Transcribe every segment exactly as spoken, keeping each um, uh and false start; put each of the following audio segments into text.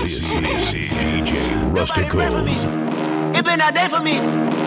This is D J Rusticals. It been a day for me.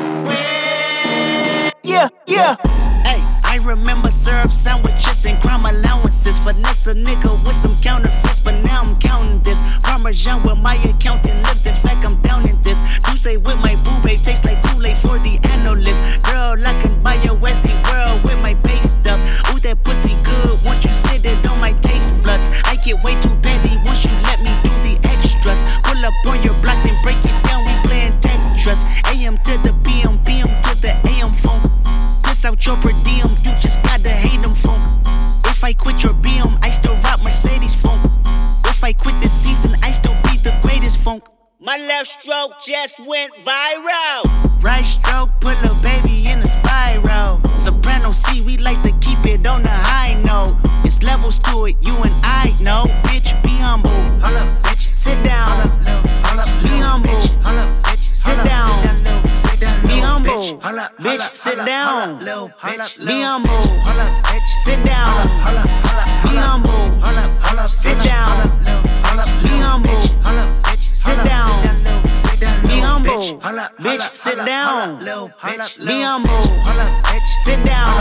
Yeah, yeah. Hey, I remember syrup sandwiches and crime allowances. Finesse a nigga with some counterfeits, but now I'm counting this. Parmesan where my accountant lives. In fact, I'm down in this. You say with my boo babe tastes like Kool-Aid for the analyst. Girl, I can buy your Westie world with my base stuff. Ooh, that pussy good. Once you sit it on my taste buds, I get way too petty once you let me do the extras. Pull up on your block and break it down. We playing Tetris. A M to the P M, P M to the A M phone. Piss out your per diem, you just gotta hate them phone. If I quit your B M, I still rock Mercedes phone. If I quit this season, I still be the greatest funk. My left stroke just went viral. Right stroke put a baby in a spiral. Soprano C, we like to keep it on the high note. It's levels to it, you and I know. Bitch, be humble. Hold up, bitch. Sit down. Hold up, little, hold up, be humble. Hold up, bitch. Sit down. Be humble. Bitch, sit down. Be humble. Sit down. Be humble. Sit down. Be humble. Sit down. Be humble. Bitch, sit down. Be humble. Sit down.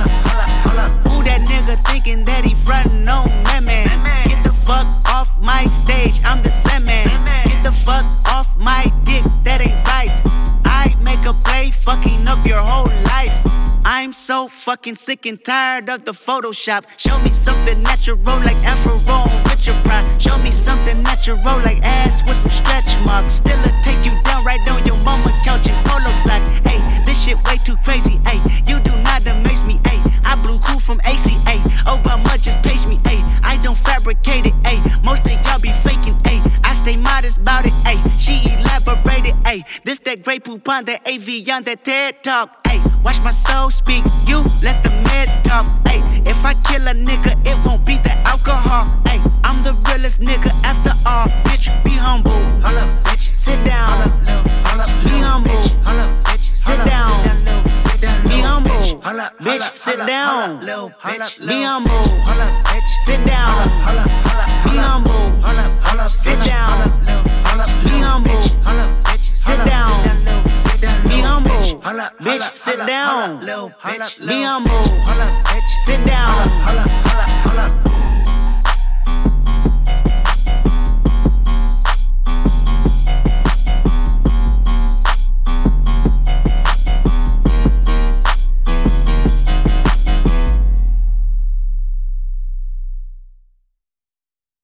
Who that nigga thinking that he frontin' on that man? Get the fuck off my stage, I'm the Sandman. Get the fuck off my dick, that ain't right. I make a play, fucking up your whole life. I'm so fucking sick and tired of the Photoshop. Show me something natural like Afro with your pride. Show me something natural like ass with some stretch marks. Still'll take you down right on your mama couch in polo socks. Ayy, this shit way too crazy. Ayy, you do not amaze me. Ayy, I blew cool from A C A. Obama just page me. Ayy, I don't fabricate it. Ayy, most of y'all be faking. Ayy, I stay modest about it. Ayy, she elaborated. Ayy, this that Grey Poupon, that A V on that TED Talk. Ayy, watch my soul speak, you let the meds talk. Ayy, if I kill a nigga, it won't be the alcohol. Ayy, I'm the realest nigga after all. Bitch, be humble. Hold up, bitch. Sit down. Be humble. Sit down. Be humble. Bitch, sit down. Be humble. Sit down. Be humble. Sit down. Be humble. Sit down. Be humble. Bitch, sit down. Be humble. Sit down.